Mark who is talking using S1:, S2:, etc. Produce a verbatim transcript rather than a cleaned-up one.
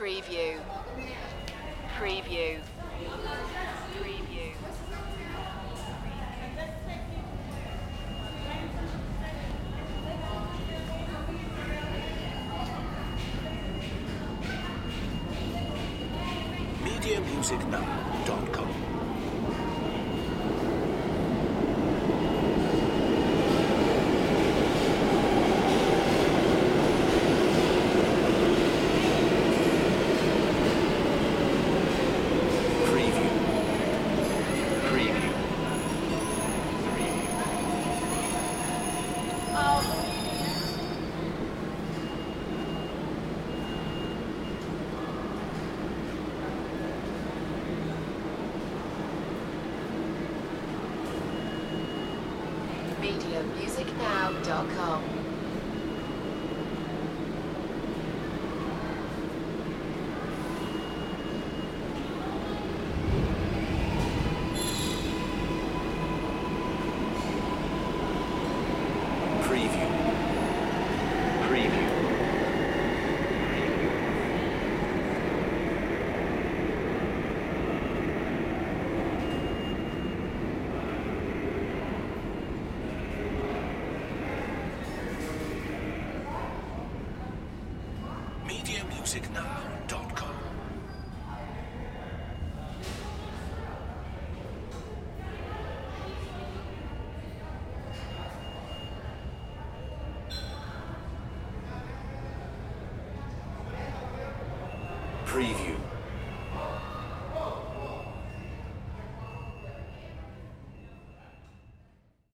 S1: Preview. Preview. Preview.
S2: media music now dot com
S1: media music now dot com
S2: Preview. Preview. media music now dot com Preview.